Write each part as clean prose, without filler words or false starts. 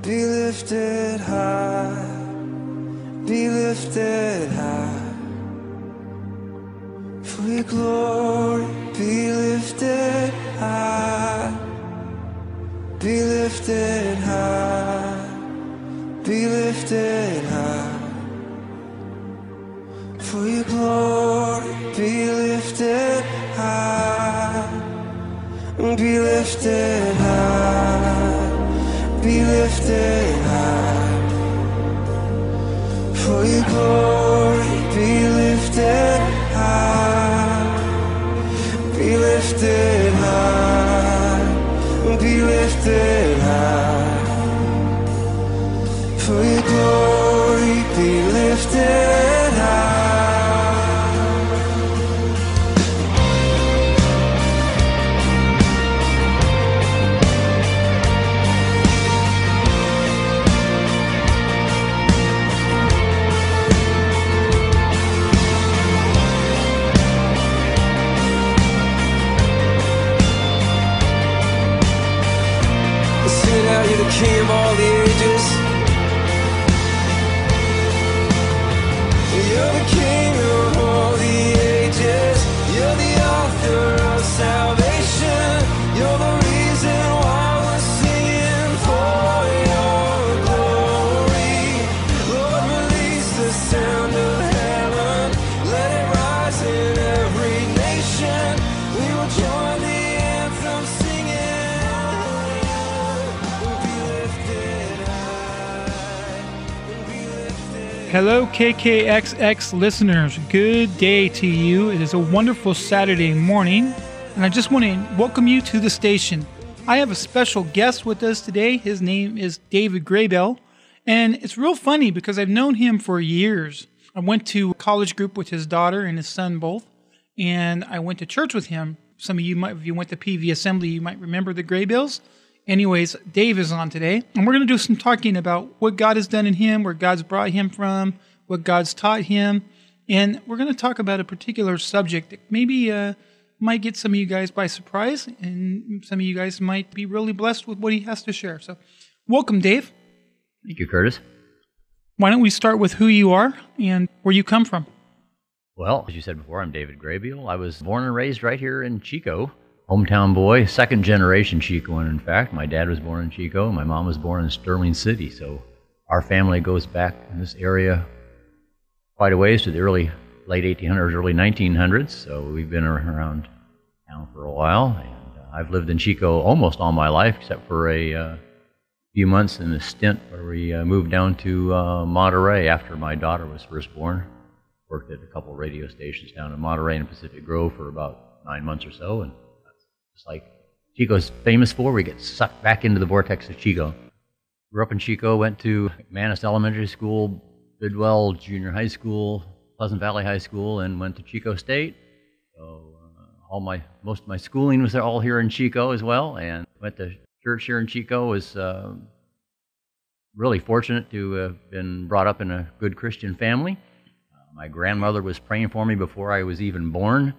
be lifted high, be lifted high. For your glory, be lifted high, be lifted high, be lifted high. For your glory, be lifted high, be lifted high, be lifted high. For your glory, be lifted high, be lifted high, be lifted high. For your glory, be lifted high. You're the king of all the ages. You're the king of all the ages. You're the author of salvation. You're the reason why we're singing for your glory. Lord, release the sound of heaven. Let it rise in every nation. We will join the anthem singing. Hello, KKXX listeners. Good day to you. It is a wonderful Saturday morning, and I just want to welcome you to the station. I have a special guest with us today. His name is David Graybell, and it's real funny because I've known him for years. I went to college group with his daughter and his son both, and I went to church with him. Some of you might, if you went to PV Assembly, you might remember the Graybells. Anyways, Dave is on today, and we're going to do some talking about what God has done in him, where God's brought him from, what God's taught him, and we're going to talk about a particular subject that maybe might get some of you guys by surprise, and some of you guys might be really blessed with what he has to share. So, welcome, Dave. Thank you, Curtis. Why don't we start with who you are and where you come from? Well, as you said before, I'm David Graybell. I was born and raised right here in Chico. Hometown boy, second generation Chicoan, in fact. My dad was born in Chico. My mom was born in Sterling City. So our family goes back in this area quite a ways to the late 1800s, early 1900s. So we've been around town for a while. And I've lived in Chico almost all my life, except for a few months in a stint where we moved down to Monterey after my daughter was first born. Worked at a couple radio stations down in Monterey and Pacific Grove for about 9 months or so. And it's like Chico's famous for, we get sucked back into the vortex of Chico. Grew up in Chico, went to McManus Elementary School, Bidwell Junior High School, Pleasant Valley High School, and went to Chico State. So most of my schooling was all here in Chico as well, and went to church here in Chico. Was really fortunate to have been brought up in a good Christian family. My grandmother was praying for me before I was even born.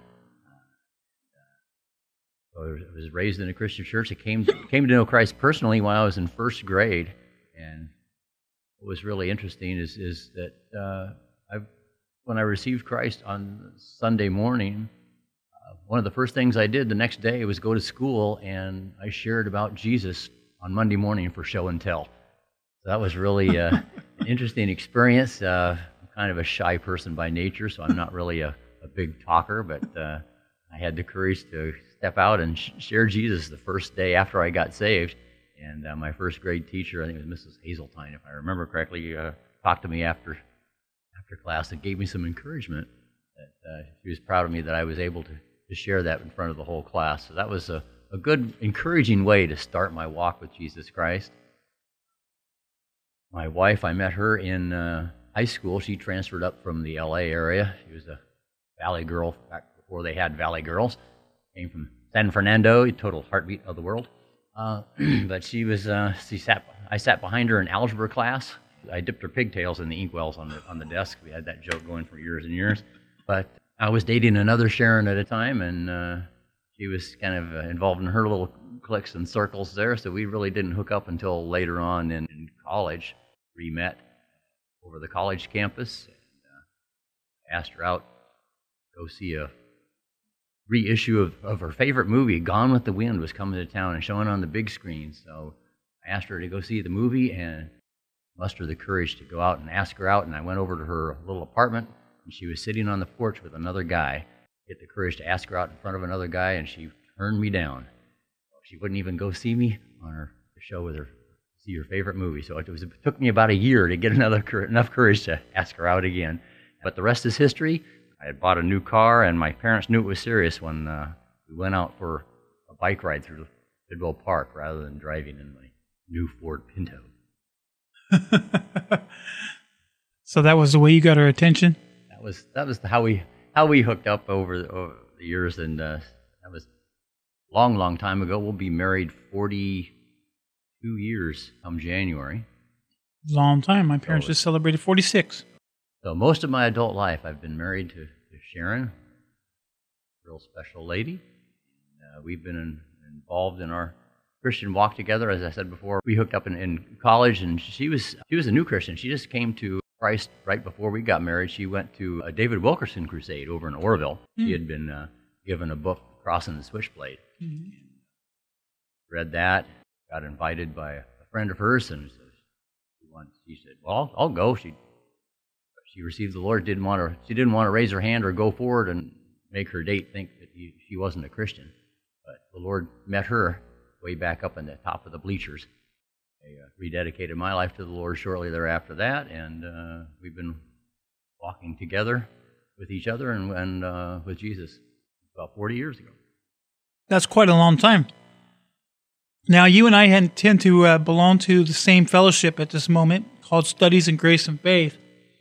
I was raised in a Christian church. I came to know Christ personally while I was in first grade, and what was really interesting is that when I received Christ on Sunday morning, one of the first things I did the next day was go to school, and I shared about Jesus on Monday morning for show and tell. So that was really an interesting experience. I'm kind of a shy person by nature, so I'm not really a big talker, but I had the courage to step out and share Jesus the first day after I got saved. And my first grade teacher, I think it was Mrs. Hazeltine, if I remember correctly, talked to me after class and gave me some encouragement. That she was proud of me that I was able to share that in front of the whole class. So that was a good, encouraging way to start my walk with Jesus Christ. My wife, I met her in high school. She transferred up from the L.A. area. She was a Valley girl back before they had Valley girls. Came from San Fernando, a total heartbeat of the world. But I sat behind her in algebra class. I dipped her pigtails in the inkwells on the desk. We had that joke going for years and years. But I was dating another Sharon at a time, and she was kind of involved in her little cliques and circles there, so we really didn't hook up until later on in college. We met over the college campus, and asked her out to go see a reissue of her favorite movie, Gone with the Wind, was coming to town and showing on the big screen. So I asked her to go see the movie and muster the courage to go out and ask her out, and I went over to her little apartment, and she was sitting on the porch with another guy. Get the courage to ask her out in front of another guy, and she turned me down. She wouldn't even go see me on her show with her, see her favorite movie. So it took me about a year to get enough courage to ask her out again. But the rest is history. I had bought a new car, and my parents knew it was serious when we went out for a bike ride through Bidwell Park rather than driving in my new Ford Pinto. So that was the way you got her attention? That was how we hooked up over the years, and that was a long time ago. We'll be married 42 years come January. Long time. My parents just celebrated 46. So most of my adult life, I've been married to Sharon, a real special lady. We've been involved in our Christian walk together. As I said before, we hooked up in college, and she was a new Christian. She just came to Christ right before we got married. She went to a David Wilkerson crusade over in Oroville. She had been given a book, Crossing the Switchblade. Read that, got invited by a friend of hers, and she said, well, I'll go. She received the Lord. She didn't want to raise her hand or go forward and make her date think that she wasn't a Christian. But the Lord met her way back up in the top of the bleachers. I rededicated my life to the Lord shortly thereafter that, and we've been walking together with each other and with Jesus about 40 years ago. That's quite a long time. Now, you and I tend to belong to the same fellowship at this moment called Studies in Grace and Faith.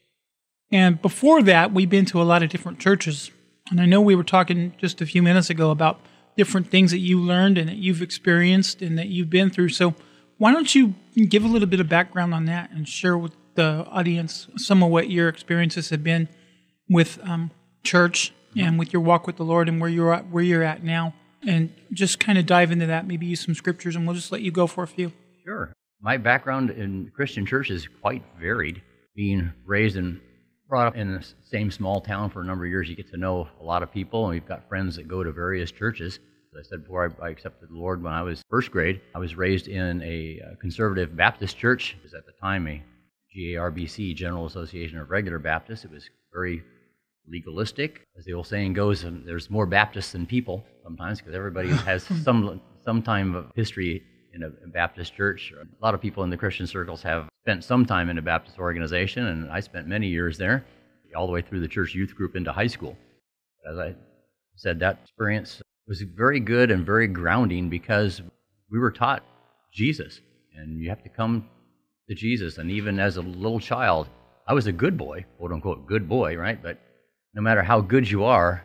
And before that, we've been to a lot of different churches. And I know we were talking just a few minutes ago about different things that you learned and that you've experienced and that you've been through. So why don't you give a little bit of background on that and share with the audience some of what your experiences have been with church and with your walk with the Lord and where you're at now. And just kind of dive into that, maybe use some scriptures, and we'll just let you go for a few. Sure. My background in Christian church is quite varied. Being raised and brought up in the same small town for a number of years, you get to know a lot of people, and we've got friends that go to various churches. As I said before, I accepted the Lord when I was first grade. I was raised in a conservative Baptist church. It was at the time a GARBC, General Association of Regular Baptists. It was very legalistic. As the old saying goes, there's more Baptists than people sometimes, because everybody has some time of history in a Baptist church. A lot of people in the Christian circles have spent some time in a Baptist organization, and I spent many years there, all the way through the church youth group into high school. As I said, that experience was very good and very grounding because we were taught Jesus, and you have to come to Jesus. And even as a little child, I was a good boy, quote unquote good boy, right? But no matter how good you are,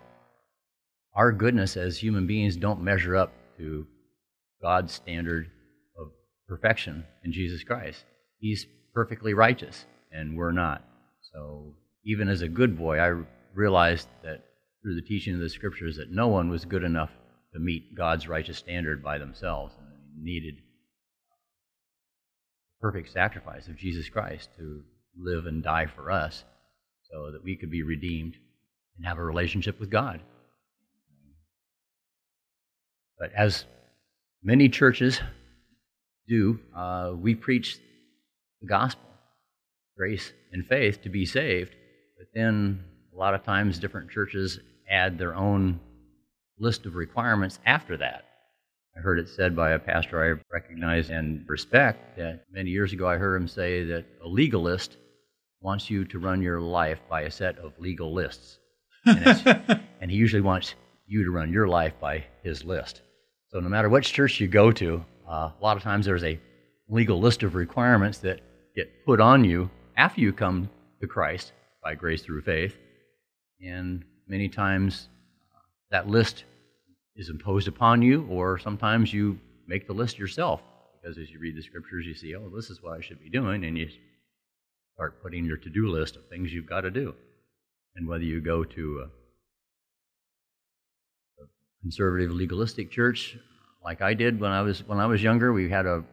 our goodness as human beings don't measure up to God's standard of perfection in Jesus Christ. He's perfectly righteous, and we're not. So even as a good boy, I realized that through the teaching of the Scriptures that no one was good enough to meet God's righteous standard by themselves, and they needed the perfect sacrifice of Jesus Christ to live and die for us so that we could be redeemed and have a relationship with God. But as many churches do, we preach the gospel, grace and faith to be saved, but then a lot of times different churches add their own list of requirements after that. I heard it said by a pastor I recognize and respect that many years ago I heard him say that a legalist wants you to run your life by a set of legal lists. And he usually wants you to run your life by his list. So no matter which church you go to, a lot of times there's a legal list of requirements that get put on you after you come to Christ by grace through faith. And many times that list is imposed upon you, or sometimes you make the list yourself. Because as you read the Scriptures, you see, oh, this is what I should be doing, and you start putting your to-do list of things you've got to do. And whether you go to a conservative legalistic church like I did when I was younger. We had a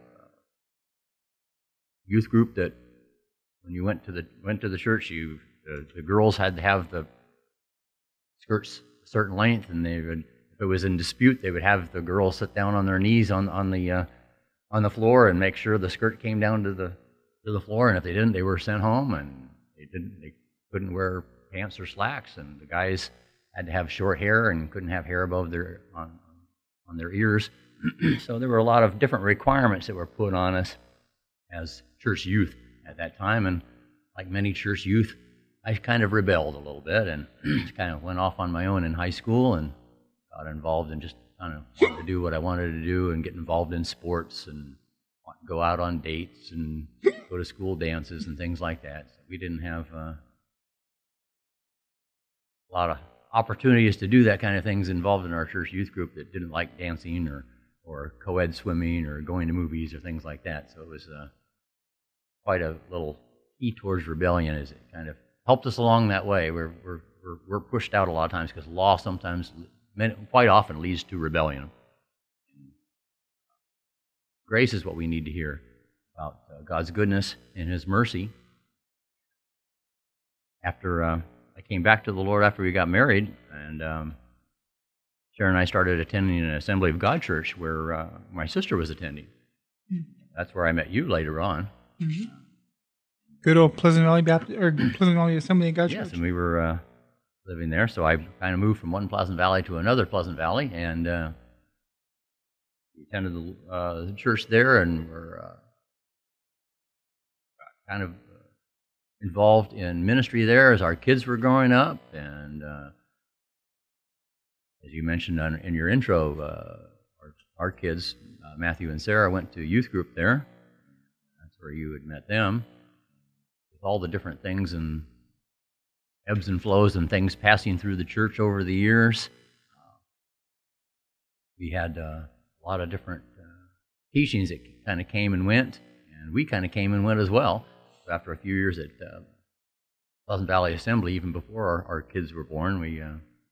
youth group that when you went to the church, the girls had to have the skirts a certain length, and they would, if it was in dispute, they would have the girls sit down on their knees on the floor and make sure the skirt came down to the floor, and if they didn't, they were sent home, and they couldn't wear pants or slacks, and the guys had to have short hair and couldn't have hair above their on their ears. So there were a lot of different requirements that were put on us as church youth at that time, and like many church youth, I kind of rebelled a little bit and just kind of went off on my own in high school and got involved in just kind of wanted to do what I wanted to do and get involved in sports and go out on dates and go to school dances and things like that. So we didn't have a lot of opportunities to do that kind of things involved in our church youth group that didn't like dancing or co-ed swimming or going to movies or things like that. So it was quite a little key towards rebellion, as it kind of helped us along that way. We're pushed out a lot of times because law sometimes, quite often, leads to rebellion. Grace is what we need to hear about God's goodness and His mercy. After I came back to the Lord after we got married, and Sharon and I started attending an Assembly of God church where my sister was attending. Mm-hmm. That's where I met you later on. Mm-hmm. Good old Pleasant Valley Baptist or Pleasant Valley Assembly of God church. Yes, and we were living there, so I kind of moved from one Pleasant Valley to another Pleasant Valley, and we attended the church there, and were kind of involved in ministry there as our kids were growing up. And as you mentioned in your intro, our kids, Matthew and Sarah, went to youth group there. That's where you had met them. With all the different things and ebbs and flows and things passing through the church over the years, we had a lot of different teachings that kind of came and went, and we kind of came and went as well. So after a few years at Pleasant Valley Assembly, even before our kids were born, we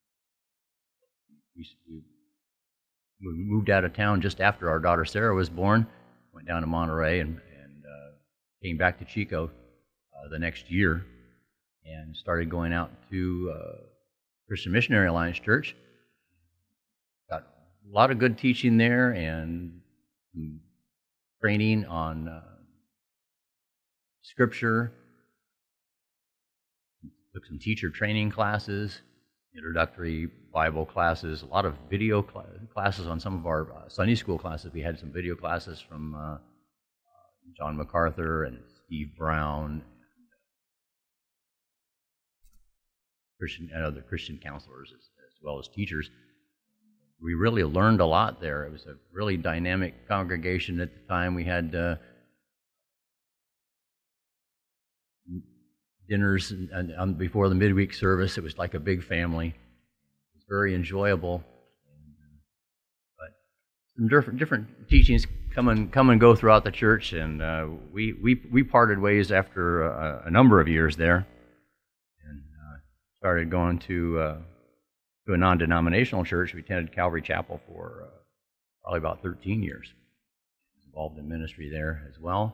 moved out of town just after our daughter Sarah was born, went down to Monterey, and came back to Chico the next year, and started going out to Christian Missionary Alliance Church. Got a lot of good teaching there and training on Scripture. Took some teacher training classes, introductory Bible classes, a lot of video classes on some of our Sunday school classes. We had some video classes from John MacArthur and Steve Brown, and other Christian counselors as well as teachers. We really learned a lot there. It was a really dynamic congregation at the time. We had dinners and before the midweek service. It was like a big family. It was very enjoyable. But some different teachings come and go throughout the church, and we parted ways after a number of years there, and started going to a non-denominational church. We attended Calvary Chapel for probably about 13 years. Involved in ministry there as well.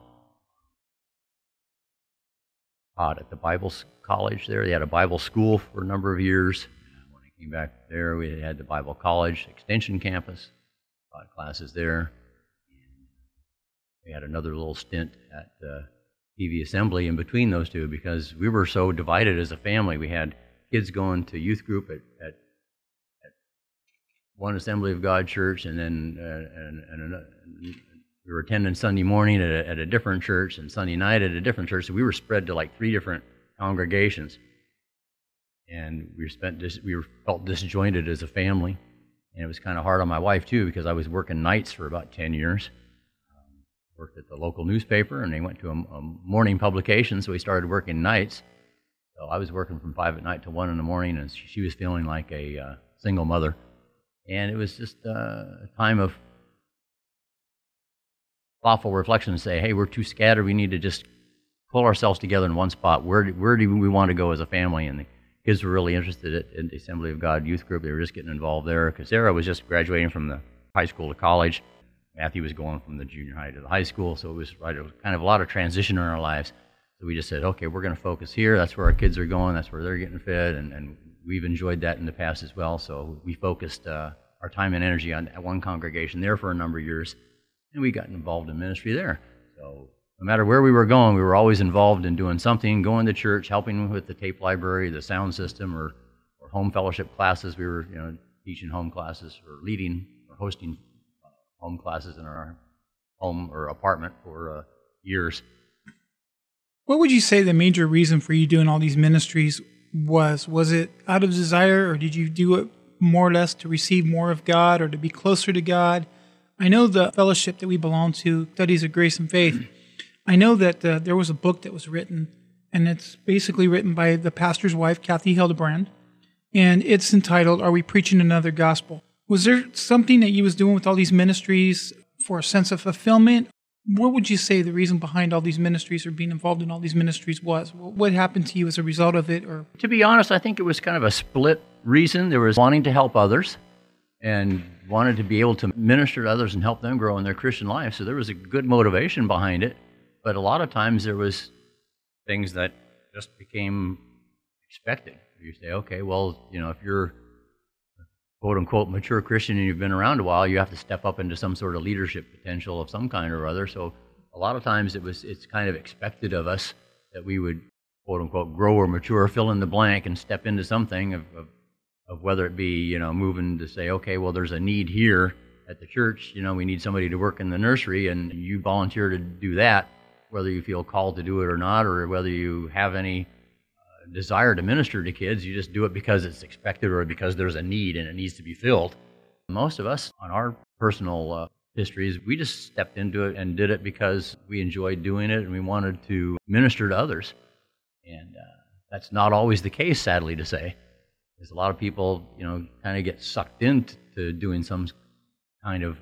Taught at the Bible college there. They had a Bible school for a number of years. When I came back there, we had the Bible College Extension Campus. Taught classes there. We had another little stint at PV Assembly in between those two because we were so divided as a family. We had kids going to youth group at one Assembly of God church, and then we were attending Sunday morning at a different church, and Sunday night at a different church. So we were spread to like 3 different congregations, and we felt disjointed as a family. And it was kind of hard on my wife too because I was working nights for about 10 years. Worked at the local newspaper, and they went to a morning publication, so we started working nights. So I was working from 5 at night to 1 in the morning, and she was feeling like a single mother. And it was just a time of thoughtful reflection to say, hey, we're too scattered. We need to just pull ourselves together in one spot. Where do we want to go as a family? And the kids were really interested in the Assembly of God youth group. They were just getting involved there because Sarah was just graduating from the high school to college. Matthew was going from the junior high to the high school, so it was kind of a lot of transition in our lives. So we just said, okay, we're going to focus here. That's where our kids are going. That's where they're getting fed, and we've enjoyed that in the past as well. So we focused our time and energy on one congregation there for a number of years, and we got involved in ministry there. So no matter where we were going, we were always involved in doing something, going to church, helping with the tape library, the sound system, or home fellowship classes. We were, teaching home classes or leading or hosting home classes in our home or apartment for years. What would you say the major reason for you doing all these ministries was? Was it out of desire, or did you do it more or less to receive more of God or to be closer to God? I know the fellowship that we belong to, Studies of Grace and Faith. I know that there was a book that was written, and it's basically written by the pastor's wife, Kathy Hildebrand, and it's entitled, Are We Preaching Another Gospel? Was there something that you was doing with all these ministries for a sense of fulfillment? What would you say the reason behind all these ministries or being involved in all these ministries was? What happened to you as a result of it? Or to be honest, I think it was kind of a split reason. There was wanting to help others and wanted to be able to minister to others and help them grow in their Christian life. So there was a good motivation behind it. But a lot of times there was things that just became expected. You say, okay, well, if you're quote-unquote mature Christian and you've been around a while, you have to step up into some sort of leadership potential of some kind or other. So a lot of times it's kind of expected of us that we would quote-unquote grow or mature, fill in the blank, and step into something of whether it be, moving to say, okay, well, there's a need here at the church, we need somebody to work in the nursery, and you volunteer to do that, whether you feel called to do it or not, or whether you have any desire to minister to kids. You just do it because it's expected or because there's a need and it needs to be filled. Most of us, on our personal histories, we just stepped into it and did it because we enjoyed doing it and we wanted to minister to others. And that's not always the case, sadly to say. There's a lot of people, kind of get sucked into doing some kind of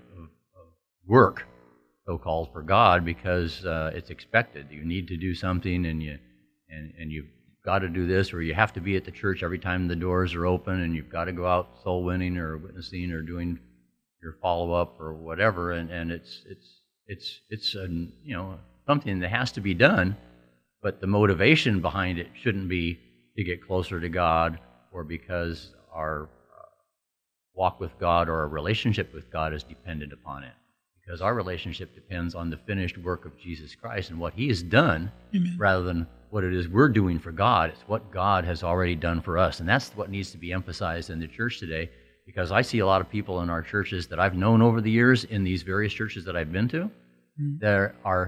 work, so-called, for God because it's expected. You need to do something, and you've got to do this, or you have to be at the church every time the doors are open, and you've got to go out soul winning or witnessing or doing your follow-up or whatever. And it's something that has to be done, but the motivation behind it shouldn't be to get closer to God or because our walk with God or our relationship with God is dependent upon it. Because our relationship depends on the finished work of Jesus Christ and what He has done. Amen. Rather than what it is we're doing for God. It's what God has already done for us. And that's what needs to be emphasized in the church today, because I see a lot of people in our churches that I've known over the years in these various churches that I've been to that are,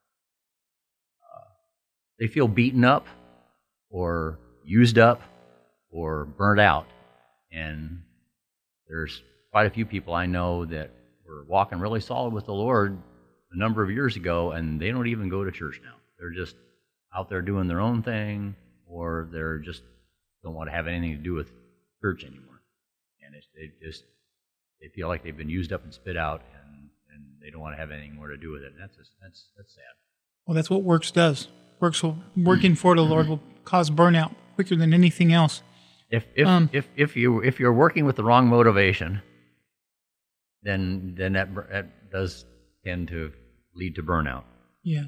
they feel beaten up or used up or burnt out. And there's quite a few people I know that were walking really solid with the Lord a number of years ago, and they don't even go to church now. They're just out there doing their own thing, or they're just don't want to have anything to do with church anymore. And they feel like they've been used up and spit out, and they don't want to have anything more to do with it. And that's sad. Well, that's what works does. Working for the Lord will cause burnout quicker than anything else. If you're working with the wrong motivation, then that does tend to lead to burnout. Yeah.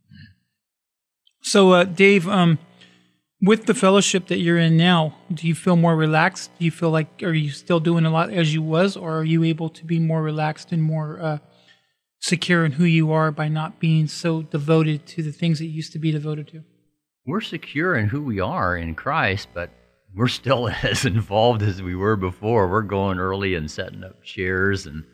So, Dave, with the fellowship that you're in now, do you feel more relaxed? Do you feel like, are you still doing a lot as you was, or are you able to be more relaxed and more secure in who you are by not being so devoted to the things that you used to be devoted to? We're secure in who we are in Christ, but we're still as involved as we were before. We're going early and setting up chairs and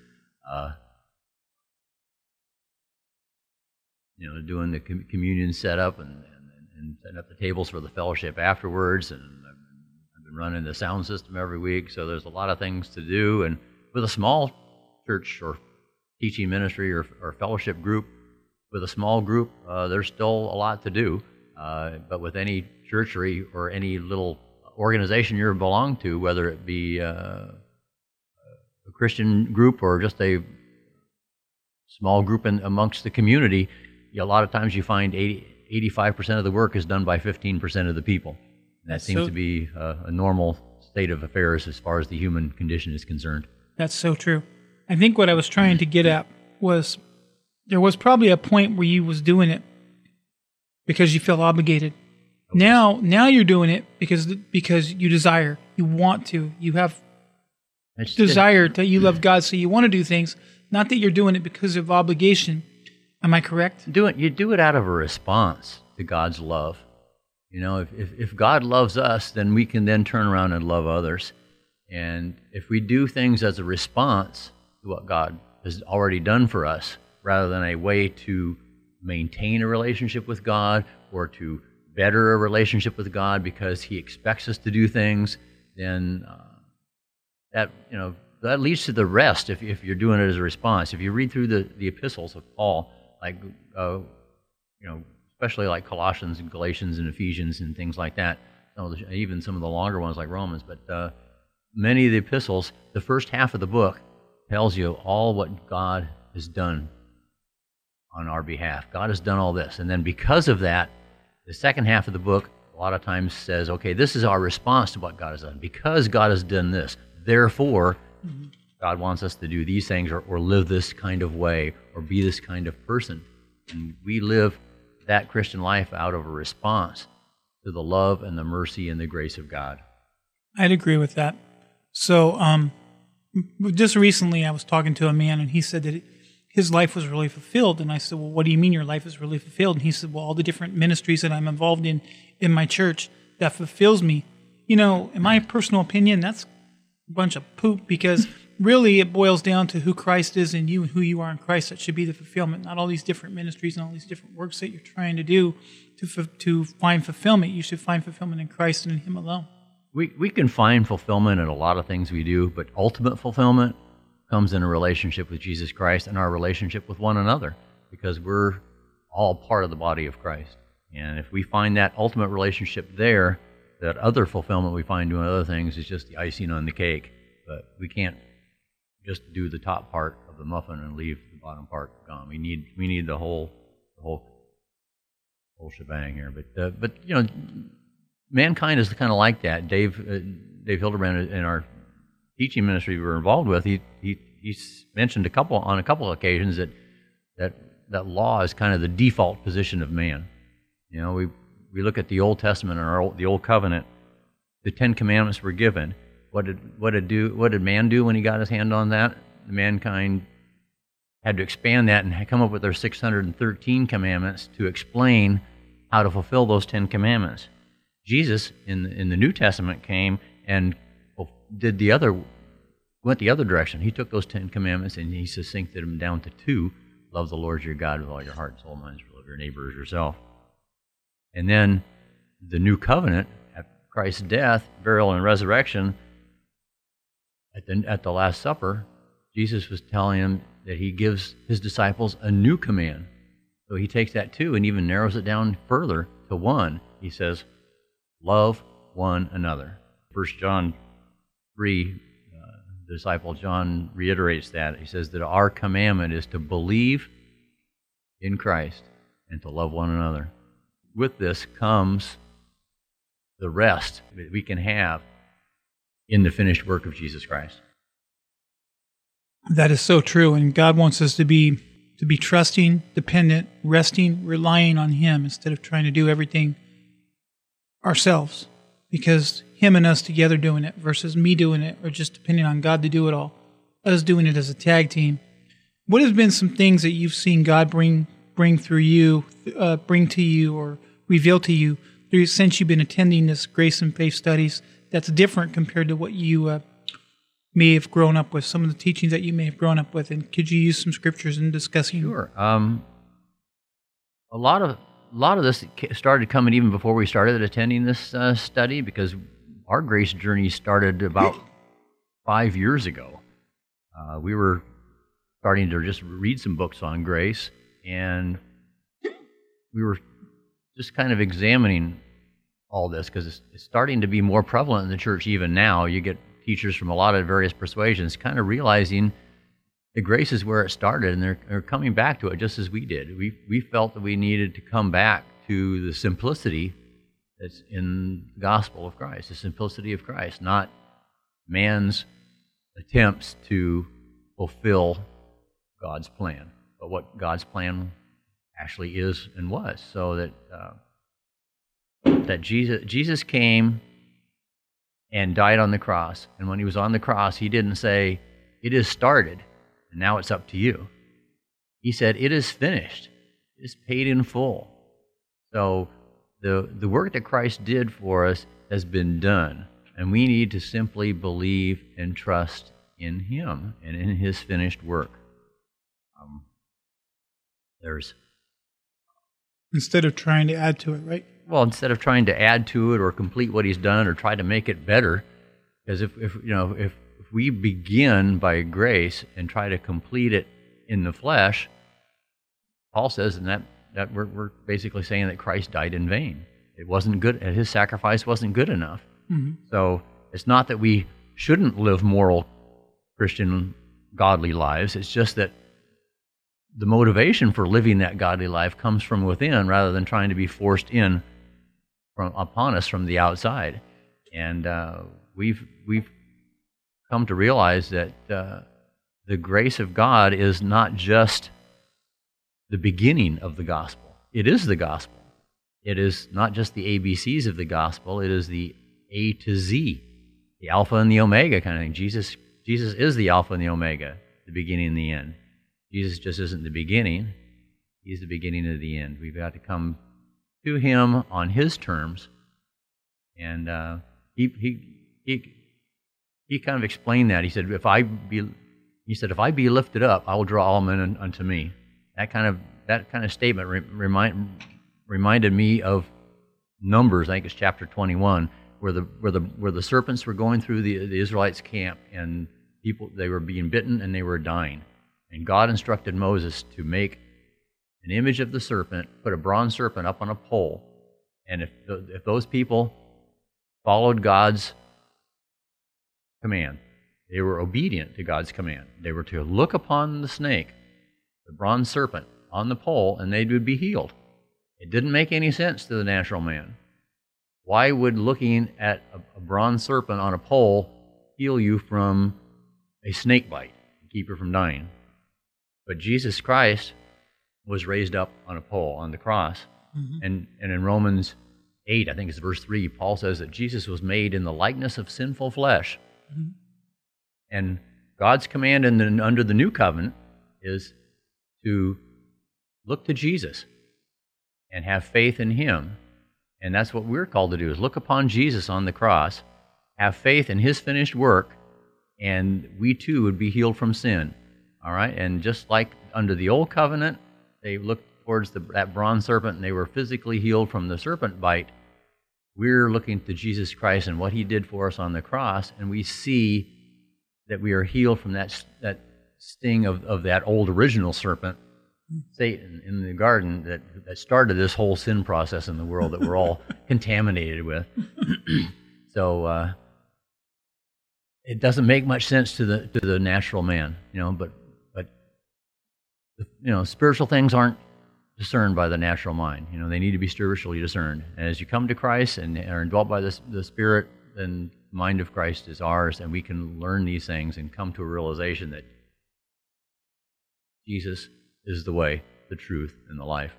doing the communion setup and setting up the tables for the fellowship afterwards. And I've been running the sound system every week, so there's a lot of things to do. And with a small church or teaching ministry or fellowship group, with a small group, there's still a lot to do. But with any church or any little organization you belong to, whether it be a Christian group or just a small group amongst the community, a lot of times you find 85% of the work is done by 15% of the people. And that seems to be a normal state of affairs as far as the human condition is concerned. That's so true. I think what I was trying to get at was there was probably a point where you was doing it because you felt obligated. Now you're doing it because you desire, you want to, you have desire that you love God, so you want to do things. Not that you're doing it because of obligation. Am I correct? You do it out of a response to God's love. You know, if God loves us, then we can then turn around and love others. And if we do things as a response to what God has already done for us, rather than a way to maintain a relationship with God or to better a relationship with God because He expects us to do things, then that leads to the rest. If you're doing it as a response, if you read through the epistles of Paul, like especially like Colossians and Galatians and Ephesians and things like that, even some of the longer ones like Romans, but many of the epistles, the first half of the book tells you all what God has done on our behalf. God has done all this. And then because of that, the second half of the book a lot of times says, okay, this is our response to what God has done. Because God has done this, therefore, God wants us to do these things or live this kind of way or be this kind of person. And we live that Christian life out of a response to the love and the mercy and the grace of God. I'd agree with that. So just recently I was talking to a man, and he said that his life was really fulfilled. And I said, well, what do you mean your life is really fulfilled? And he said, well, all the different ministries that I'm involved in my church, that fulfills me. You know, in my personal opinion, that's a bunch of poop, because really it boils down to who Christ is in you and who you are in Christ. That should be the fulfillment, not all these different ministries and all these different works that you're trying to do to find fulfillment. You should find fulfillment in Christ and in Him alone. We can find fulfillment in a lot of things we do, but ultimate fulfillment comes in a relationship with Jesus Christ and our relationship with one another, because we're all part of the body of Christ. And if we find that ultimate relationship there, that other fulfillment we find doing other things is just the icing on the cake. But we can't just do the top part of the muffin and leave the bottom part gone. We need the whole shebang here. But you know, mankind is kind of like that. Dave Hildebrand in our teaching ministry we were involved with, he mentioned on a couple of occasions that law is kind of the default position of man. You know, we look at the Old Testament or the Old Covenant. The 10 Commandments were given. What did man do when he got his hand on that? Mankind had to expand that and come up with their 613 commandments to explain how to fulfill those 10 commandments. Jesus in the New Testament came and went the other direction. He took those 10 commandments and he succincted them down to 2: love the Lord your God with all your heart, soul, mind, love your neighbor as yourself. And then the New Covenant, at Christ's death, burial, and resurrection, at the Last Supper, Jesus was telling them that He gives His disciples a new command. So He takes that 2 and even narrows it down further to 1. He says, love one another. 1 John 3, the disciple John reiterates that. He says that our commandment is to believe in Christ and to love one another. With this comes the rest that we can have in the finished work of Jesus Christ. That is so true, and God wants us to be trusting, dependent, resting, relying on Him instead of trying to do everything ourselves, because Him and us together doing it versus me doing it, or just depending on God to do it all, us doing it as a tag team. What have been some things that you've seen God bring through you, bring to you, or reveal to you since you've been attending this Grace and Faith studies that's different compared to what you may have grown up with, some of the teachings that you may have grown up with? And could you use some scriptures in discussing? Sure. A lot of this started coming even before we started attending this study, because our grace journey started about 5 years ago. We were starting to just read some books on grace, and we were just kind of examining all this because it's starting to be more prevalent in the church even now. You get teachers from a lot of various persuasions kind of realizing the grace is where it started, and they're coming back to it just as we did. We felt that we needed to come back to the simplicity that's in the gospel of Christ, the simplicity of Christ, not man's attempts to fulfill God's plan, but what God's plan actually is and was. So that Jesus came and died on the cross. And when he was on the cross, he didn't say, "It is started, and now it's up to you." He said, "It is finished. It is paid in full." So the work that Christ did for us has been done, and we need to simply believe and trust in him and in his finished work. Instead of trying to add to it, right? Well, instead of trying to add to it or complete what he's done or try to make it better, because if we begin by grace and try to complete it in the flesh, Paul says in that we're basically saying that Christ died in vain. It wasn't good. His sacrifice wasn't good enough. Mm-hmm. So it's not that we shouldn't live moral, Christian, godly lives. It's just that the motivation for living that godly life comes from within rather than trying to be forced in upon us from the outside. And we've come to realize that the grace of God is not just the beginning of the gospel. It is the gospel. It is not just the ABCs of the gospel. It is the A to Z, the Alpha and the Omega kind of thing. Jesus is the Alpha and the Omega, the beginning and the end. Jesus just isn't the beginning. He's the beginning of the end. We've got to come to him on his terms. And he kind of explained that. He said, if I be lifted up, I will draw all men unto me. That kind of statement reminded me of Numbers. I think it's chapter 21, where the serpents were going through the Israelites' camp, and they were being bitten and they were dying. And God instructed Moses to make an image of the serpent, put a bronze serpent up on a pole, and if those people followed God's command, they were obedient to God's command. They were to look upon the snake, the bronze serpent, on the pole, and they would be healed. It didn't make any sense to the natural man. Why would looking at a bronze serpent on a pole heal you from a snake bite and keep you from dying? But Jesus Christ was raised up on a pole, on the cross. Mm-hmm. And in Romans 8, I think it's verse 3, Paul says that Jesus was made in the likeness of sinful flesh. Mm-hmm. And God's command under the new covenant is to look to Jesus and have faith in him. And that's what we're called to do, is look upon Jesus on the cross, have faith in his finished work, and we too would be healed from sin. All right? And just like under the old covenant, they looked towards that bronze serpent and they were physically healed from the serpent bite. We're looking to Jesus Christ and what he did for us on the cross, and we see that we are healed from that sting of that old original serpent, Satan, in the garden that started this whole sin process in the world that we're all contaminated with. So it doesn't make much sense to the natural man, but spiritual things aren't discerned by the natural mind. They need to be spiritually discerned. And as you come to Christ and are indwelt by the Spirit, then the mind of Christ is ours, and we can learn these things and come to a realization that Jesus is the way, the truth, and the life.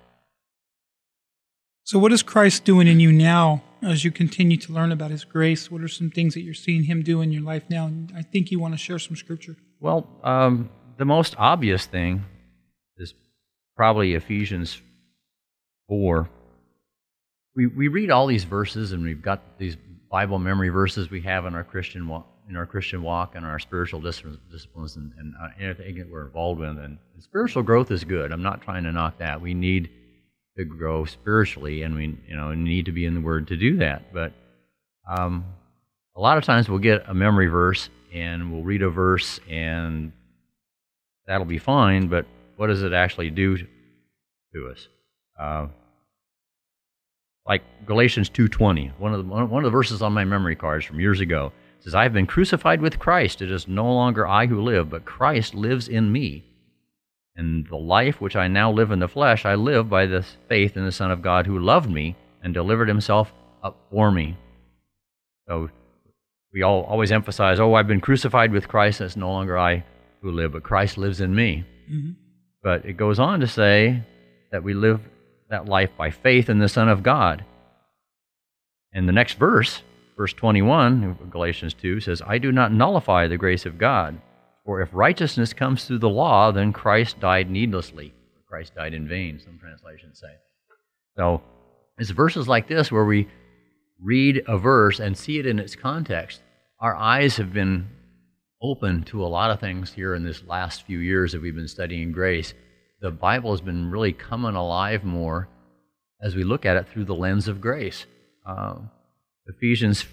So what is Christ doing in you now as you continue to learn about his grace? What are some things that you're seeing him do in your life now? And I think you want to share some scripture. Well, the most obvious thing is probably Ephesians 4. We read all these verses, and we've got these Bible memory verses we have in our Christian walk, and our spiritual disciplines, and everything that we're involved with. And spiritual growth is good. I'm not trying to knock that. We need to grow spiritually, and we need to be in the Word to do that. But a lot of times we'll get a memory verse, and we'll read a verse, and that'll be fine. But what does it actually do to us? Like Galatians 2:20, one of the verses on my memory cards from years ago, says, "I have been crucified with Christ. It is no longer I who live, but Christ lives in me. And the life which I now live in the flesh, I live by the faith in the Son of God who loved me and delivered himself up for me." So we all always emphasize, I've been crucified with Christ, and it's no longer I who live, but Christ lives in me. Mm-hmm. But it goes on to say that we live that life by faith in the Son of God. And the next verse, verse 21 of Galatians 2, says, I do not nullify the grace of God, for if righteousness comes through the law, then Christ died needlessly. Christ died in vain, some translations say. So it's verses like this where we read a verse and see it in its context. Our eyes have been open to a lot of things here in this last few years that we've been studying grace. The Bible has been really coming alive more as we look at it through the lens of grace. Ephesians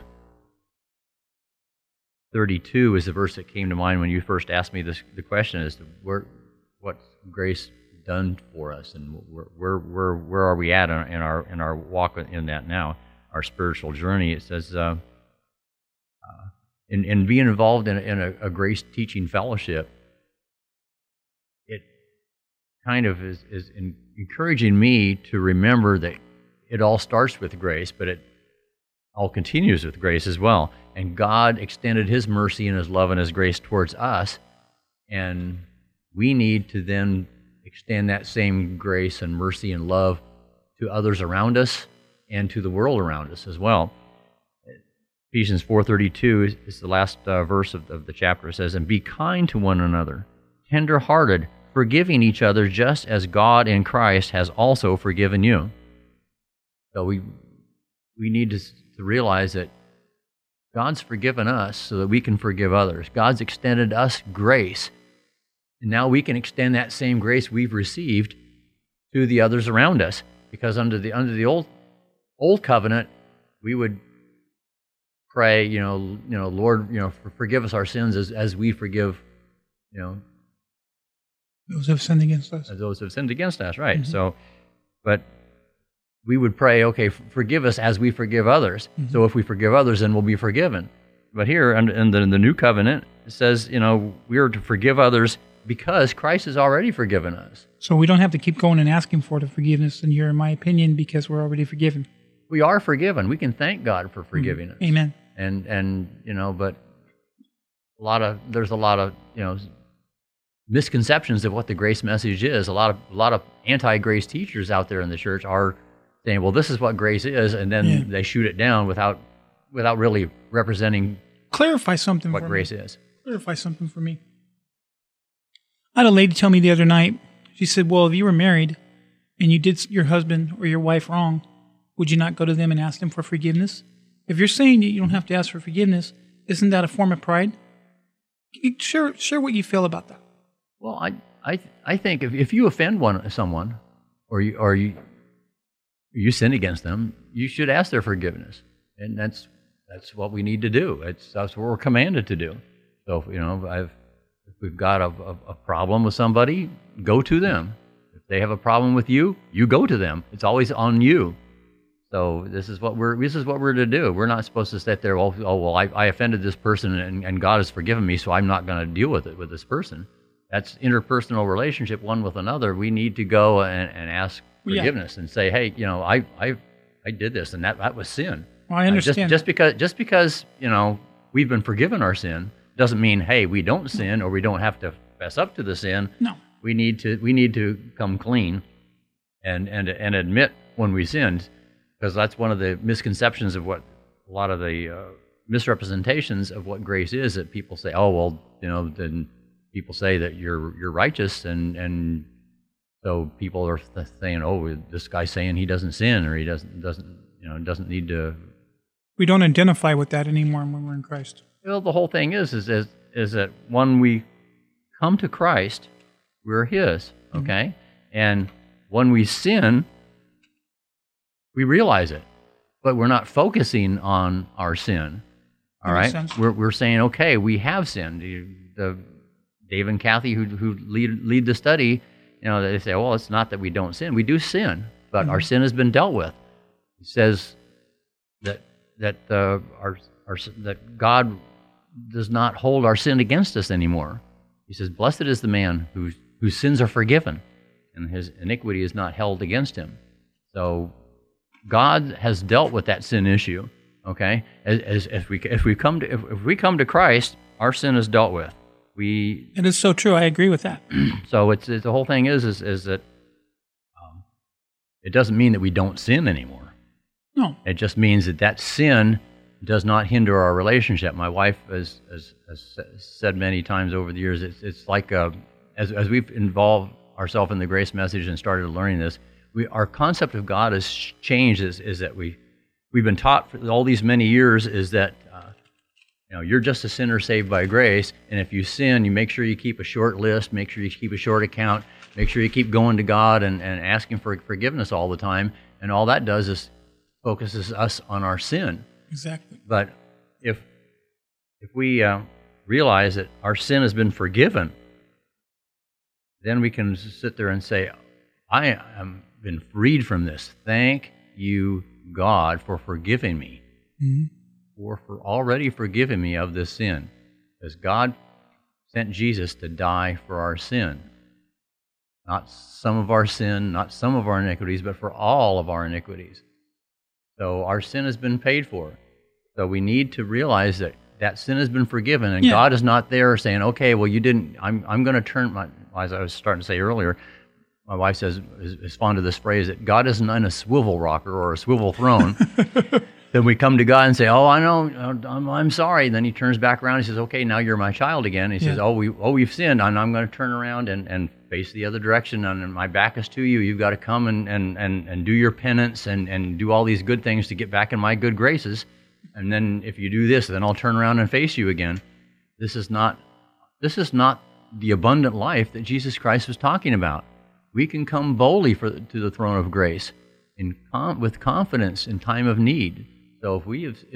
4:32 is the verse that came to mind when you first asked me the question as to what's grace done for us, and where are we at in our walk in that now, our spiritual journey. It says, in being involved in a grace teaching fellowship, it kind of is encouraging me to remember that it all starts with grace, but it all continues with grace as well. And God extended His mercy and His love and His grace towards us, and we need to then extend that same grace and mercy and love to others around us and to the world around us as well. Ephesians 4:32 is the last verse of the chapter. It says, and be kind to one another, tender-hearted, forgiving each other just as God in Christ has also forgiven you. So we need to realize that God's forgiven us so that we can forgive others. God's extended us grace, and now we can extend that same grace we've received to the others around us. Because under the old covenant, we would pray, Lord, forgive us our sins as we forgive, those who have sinned against us. As those who have sinned against us, right? Mm-hmm. So, but we would pray, okay, forgive us as we forgive others. Mm-hmm. So if we forgive others, then we'll be forgiven. But here in the new covenant, it says, we are to forgive others because Christ has already forgiven us. So we don't have to keep going and asking for the forgiveness in my opinion, because we're already forgiven. We are forgiven. We can thank God for forgiving us. Amen. And but there's a lot of misconceptions of what the grace message is. A lot of anti-grace teachers out there in the church are saying, well, this is what grace is, and then they shoot it down without really representing clarify something what for grace me. is. Clarify something for me. I had a lady tell me the other night, she said, well, if you were married and you did your husband or your wife wrong, would you not go to them and ask them for forgiveness? If you're saying that you don't have to ask for forgiveness, isn't that a form of pride? Share what you feel about that. Well, I think if you offend someone or you sin against them, you should ask their forgiveness, and that's what we need to do. That's what we're commanded to do. So if we've got a problem with somebody, go to them. If they have a problem with you, you go to them. It's always on you. So this is what we're to do. We're not supposed to sit there. I offended this person, and God has forgiven me, so I'm not going to deal with it with this person. That's interpersonal relationship, one with another. We need to go and ask forgiveness and say, hey, I did this, and that was sin. Well, I understand. Just because we've been forgiven our sin doesn't mean, hey, we don't sin or we don't have to fess up to the sin. No. We need to come clean and admit when we sinned, because that's one of the misconceptions of what a lot of the misrepresentations of what grace is, that people say, then people say that you're righteous, and so people are saying, this guy's saying he doesn't sin, or he doesn't need to. We don't identify with that anymore when we're in Christ. Well, the whole thing is that when we come to Christ, we're His, okay? Mm-hmm. And when we sin, we realize it, but we're not focusing on our sin. All right, we're saying, okay, we have sinned. Dave and Kathy, who lead the study, they say, well, it's not that we don't sin. We do sin, but our sin has been dealt with. He says that God does not hold our sin against us anymore. He says, blessed is the man whose sins are forgiven, and his iniquity is not held against him. So God has dealt with that sin issue. Okay, if we come to Christ, our sin is dealt with. we It is so true. I agree with that. so it's the whole thing is that it doesn't mean that we don't sin anymore. No. It just means that sin does not hinder our relationship. My wife has said many times over the years, it's like as we've involved ourselves in the grace message and started learning this, our concept of God has changed. Is that we've been taught for all these many years is that you're just a sinner saved by grace, and if you sin, you make sure you keep a short list, make sure you keep a short account, make sure you keep going to God and asking for forgiveness all the time, and all that does is focuses us on our sin. Exactly. But if we realize that our sin has been forgiven, then we can sit there and say, I am been freed from this. Thank you, God, for forgiving me. Mm-hmm. Or for already forgiving me of this sin. Because God sent Jesus to die for our sin. Not some of our sin, not some of our iniquities, but for all of our iniquities. So our sin has been paid for. So we need to realize that sin has been forgiven, and God is not there saying, okay, well, you didn't, I'm going to turn my, as I was starting to say earlier, my wife says, is fond of this phrase, that God isn't in a swivel rocker or a swivel throne. Then we come to God and say, oh, I know, I'm sorry. Then he turns back around and he says, okay, now you're my child again. He says, we've sinned, and I'm going to turn around and face the other direction, and my back is to you. You've got to come and do your penance and do all these good things to get back in my good graces. And then if you do this, then I'll turn around and face you again. This is not the abundant life that Jesus Christ was talking about. We can come boldly to the throne of grace with confidence in time of need. So if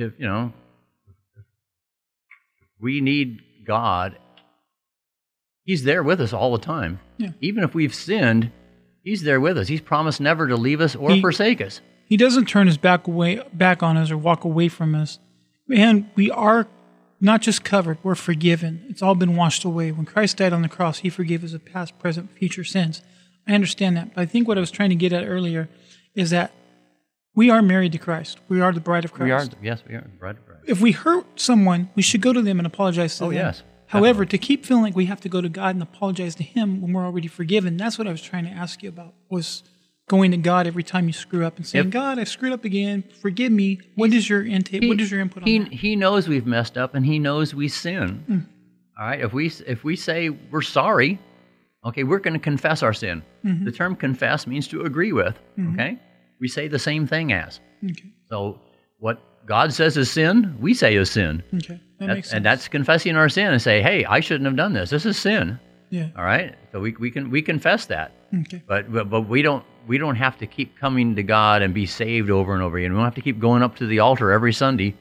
we need God, he's there with us all the time. Yeah. Even if we've sinned, he's there with us. He's promised never to leave us or forsake us. He doesn't turn his back on us or walk away from us. And we are not just covered, we're forgiven. It's all been washed away. When Christ died on the cross, he forgave us of past, present, future sins. I understand that. But I think what I was trying to get at earlier is that we are married to Christ. We are the bride of Christ. We are the bride of Christ. If we hurt someone, we should go to them and apologize to them. Yes. However, to keep feeling like we have to go to God and apologize to him when we're already forgiven, that's what I was trying to ask you about, was going to God every time you screw up and saying, God, I screwed up again. Forgive me. What is your intake? What is your input on that? He knows we've messed up, and he knows we sin. All right? If we say we're sorry, okay, we're going to confess our sin. The term confess means to agree with, okay? We say the same thing as. Okay. So what God says is sin, we say is sin. Okay. That makes sense. And that's confessing our sin and say, hey, I shouldn't have done this. This is sin. Yeah. All right? So we confess that. Okay. But we don't have to keep coming to God and be saved over and over again. We don't have to keep going up to the altar every Sunday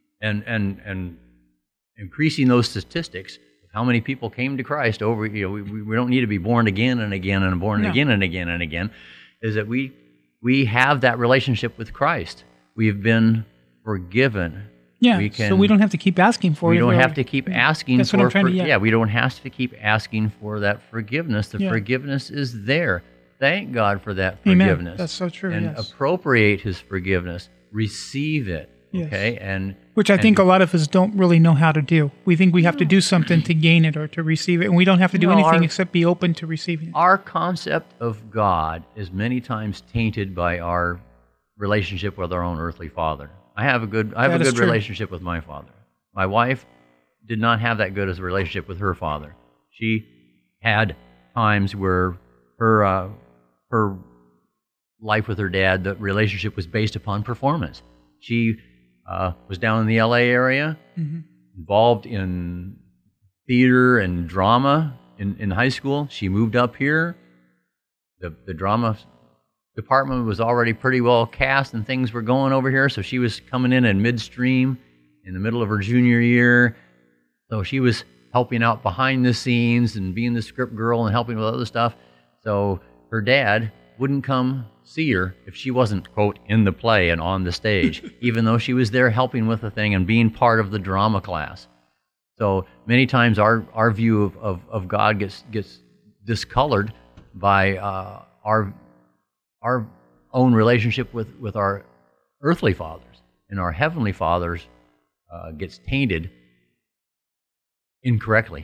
and increasing those statistics of how many people came to Christ over. We don't need to be born again and again and born again and again and again. Is that we have that relationship with Christ. We've been forgiven. Yeah, so we don't have to keep asking for it. We don't have to keep asking that's for what I'm trying to get. Yeah, we don't have to keep asking for that forgiveness. The forgiveness is there. Thank God for that forgiveness. Amen. That's so true, And appropriate his forgiveness. Receive it. Yes. Okay? Which I think a lot of us don't really know how to do. We think we have to do something to gain it or to receive it, and we don't have to do anything except be open to receiving it. Our concept of God is many times tainted by our relationship with our own earthly father. I have a good relationship with my father. My wife did not have that good as a relationship with her father. She had times where her life with her dad, the relationship was based upon performance. She was down in the LA area, involved in theater and drama in high school. She moved up here. The drama department was already pretty well cast and things were going over here, so she was coming in midstream in the middle of her junior year. So she was helping out behind the scenes and being the script girl and helping with other stuff. So her dad wouldn't come see her if she wasn't, quote, in the play and on the stage, even though she was there helping with the thing and being part of the drama class. So many times our view of God gets discolored by our own relationship with our earthly fathers, and our heavenly fathers gets tainted incorrectly.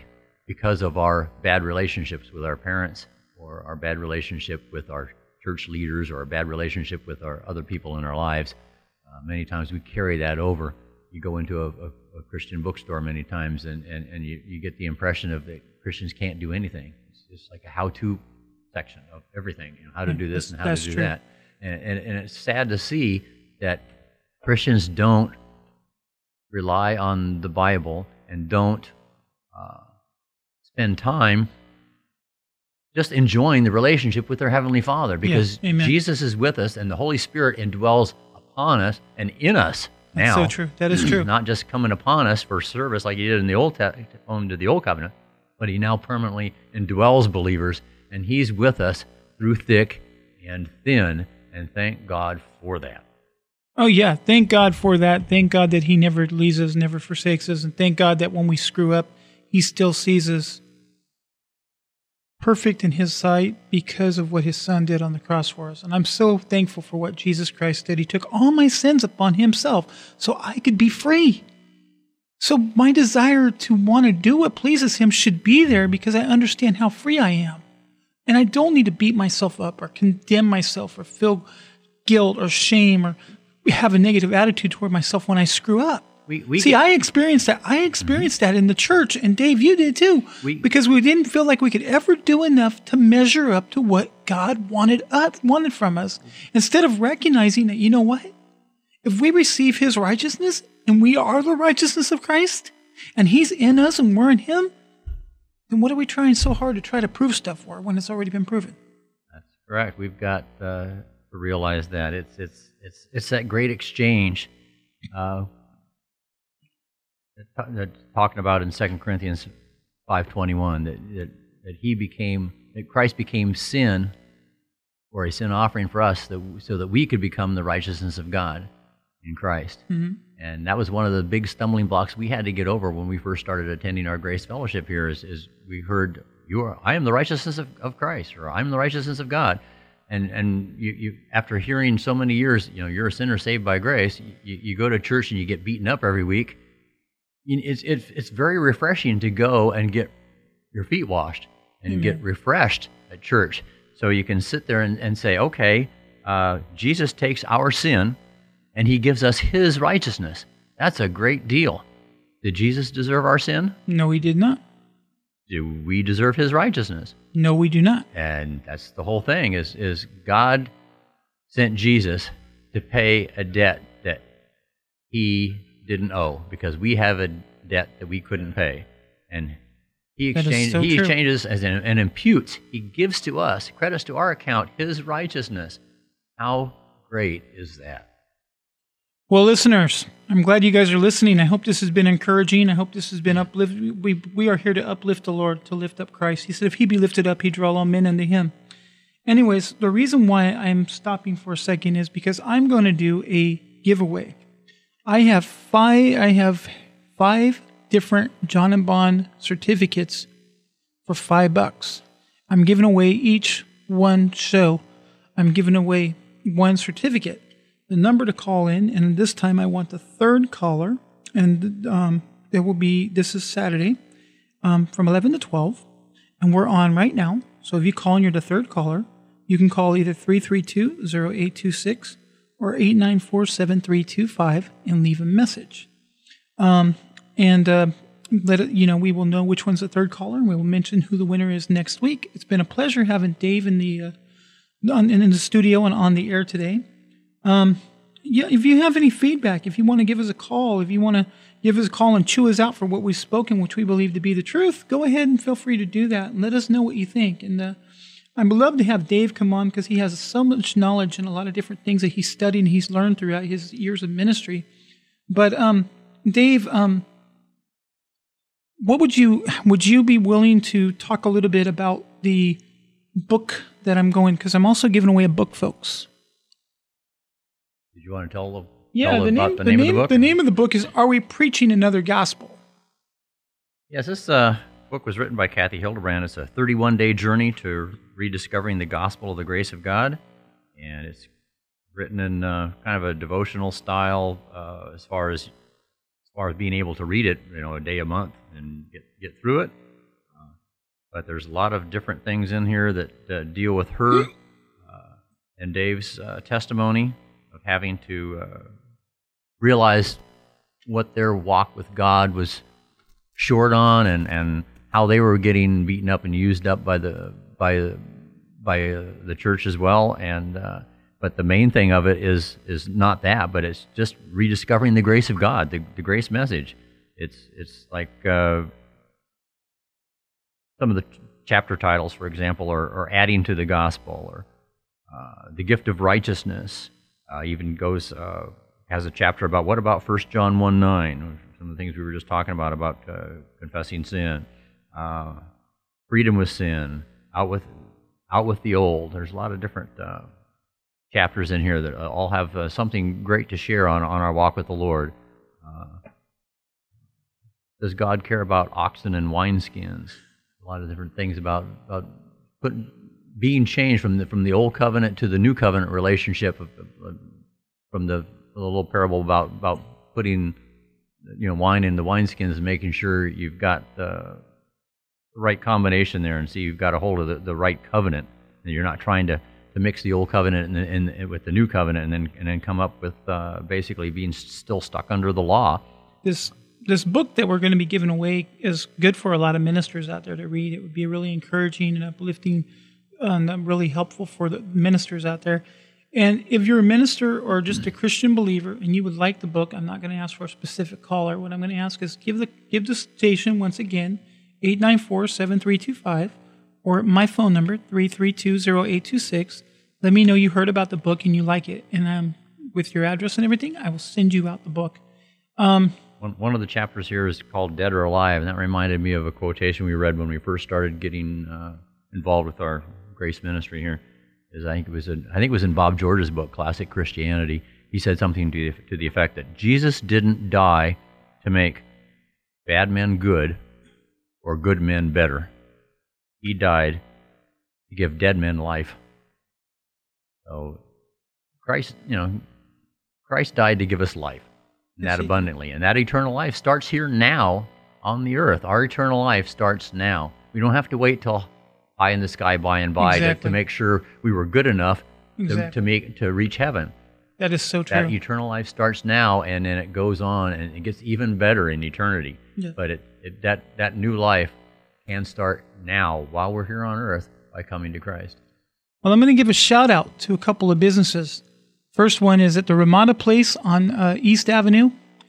because of our bad relationships with our parents, or our bad relationship with our church leaders, or a bad relationship with our other people in our lives. Many times we carry that over. You go into a Christian bookstore many times, and you get the impression of that Christians can't do anything. It's just like a how-to section of everything, how to do this and how to do that. And it's sad to see that Christians don't rely on the Bible and don't spend time just enjoying the relationship with their Heavenly Father, because Jesus is with us and the Holy Spirit indwells upon us and in us now. That's so true. That is true. Not just coming upon us for service like He did in the under the Old Covenant, but He now permanently indwells believers, and He's with us through thick and thin, and thank God for that. Oh, yeah. Thank God for that. Thank God that He never leaves us, never forsakes us, and thank God that when we screw up, He still sees us perfect in His sight because of what His Son did on the cross for us. And I'm so thankful for what Jesus Christ did. He took all my sins upon Himself so I could be free. So my desire to want to do what pleases Him should be there because I understand how free I am. And I don't need to beat myself up or condemn myself or feel guilt or shame or have a negative attitude toward myself when I screw up. I experienced that. I experienced that in the church, and Dave, you did too, because we didn't feel like we could ever do enough to measure up to what God wanted from us. Instead of recognizing that, you know what? If we receive His righteousness, and we are the righteousness of Christ, and He's in us and we're in Him, then what are we trying so hard to try to prove stuff for when it's already been proven? That's correct. We've got to realize that it's that great exchange. Talking about in 2 Corinthians 5:21 that Christ became sin, or a sin offering for us, so that we could become the righteousness of God in Christ. Mm-hmm. And that was one of the big stumbling blocks we had to get over when we first started attending our Grace Fellowship here. Is we heard, I am the righteousness of Christ, or I'm the righteousness of God. And you after hearing so many years, you're a sinner saved by grace. You go to church and you get beaten up every week. It's very refreshing to go and get your feet washed and get refreshed at church, so you can sit there and say, okay, Jesus takes our sin and He gives us His righteousness. That's a great deal. Did Jesus deserve our sin? No, He did not. Do we deserve His righteousness? No, we do not. And that's the whole thing, is God sent Jesus to pay a debt that He didn't owe, because we have a debt that we couldn't pay. And He exchanges and imputes. He gives to us, credits to our account, His righteousness. How great is that? Well, listeners, I'm glad you guys are listening. I hope this has been encouraging. I hope this has been uplifting. We are here to uplift the Lord, to lift up Christ. He said if He be lifted up, He'd draw all men unto Him. Anyways, the reason why I'm stopping for a second is because I'm going to do a giveaway. I have five different John and Bond certificates for $5. I'm giving away each one show. I'm giving away one certificate. The number to call in, and this time I want the third caller, and this is Saturday from 11 to 12, and we're on right now. So if you call and you're the third caller, you can call either 332-0826 or 894-7325 and leave a message. We will know which one's the third caller, and we will mention who the winner is next week. It's been a pleasure having Dave in the studio and on the air today. If you have any feedback, if you want to give us a call, if you want to give us a call and chew us out for what we've spoken, which we believe to be the truth, go ahead and feel free to do that and let us know what you think. And I'd love to have Dave come on because he has so much knowledge and a lot of different things that he's studied and he's learned throughout his years of ministry. But Dave, what would you be willing to talk a little bit about the book that I'm going, because I'm also giving away a book, folks. Did you want to tell about the name of the book? The name of the book is Are We Preaching Another Gospel? Yes, this book was written by Kathy Hildebrand. It's a 31-day journey to rediscovering the gospel of the grace of God, and it's written in kind of a devotional style as far as being able to read it, a day a month and get through it. But there's a lot of different things in here that deal with her and Dave's testimony of having to realize what their walk with God was short on, and how they were getting beaten up and used up by the church as well. And but the main thing of it is not that, but it's just rediscovering the grace of God, the grace message. It's like some of the chapter titles, for example, are adding to the gospel, or the gift of righteousness. Even has a chapter about what about 1 John 1:9, some of the things we were just talking about confessing sin, freedom with sin, out with the old. There's a lot of different chapters in here that all have something great to share on our walk with the Lord. Does God care about oxen and wineskins? A lot of different things about being changed from the old covenant to the new covenant relationship, from the little parable about putting wine in the wineskins and making sure you've got the right combination there, and so you've got a hold of the right covenant, and you're not trying to mix the old covenant and with the new covenant, and then come up with basically being still stuck under the law. This book that we're going to be giving away is good for a lot of ministers out there to read. It would be really encouraging and uplifting and really helpful for the ministers out there. And if you're a minister or just a Christian believer and you would like the book, I'm not going to ask for a specific caller. What I'm going to ask is give the station, once again, 894-7325, or my phone number, 332-0826. Let me know you heard about the book and you like it. And with your address and everything, I will send you out the book. One of the chapters here is called Dead or Alive, and that reminded me of a quotation we read when we first started getting involved with our grace ministry here. I think it was in Bob George's book, Classic Christianity. He said something to the effect that Jesus didn't die to make bad men good or good men better. He died to give dead men life. So Christ died to give us life, and that abundantly. And that eternal life starts here now on the earth. Our eternal life starts now. We don't have to wait till high in the sky by and by to make sure we were good enough to reach heaven. That is so true. That eternal life starts now, and then it goes on, and it gets even better in eternity. Yeah. But that new life can start now while we're here on earth by coming to Christ. Well, I'm going to give a shout out to a couple of businesses. First one is at the Ramada Place on East Avenue.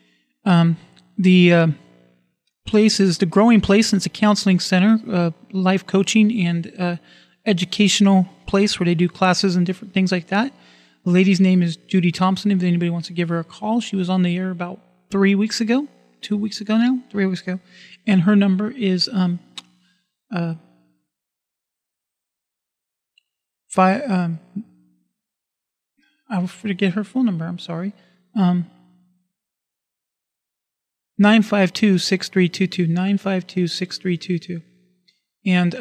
The place is the Growing Place, and it's a counseling center, life coaching and educational place where they do classes and different things like that. The lady's name is Judy Thompson. If anybody wants to give her a call, she was on the air about 3 weeks ago. 2 weeks ago now? 3 weeks ago. And her number is I'll forget her phone number. I'm sorry. 952-6322. 952-6322. And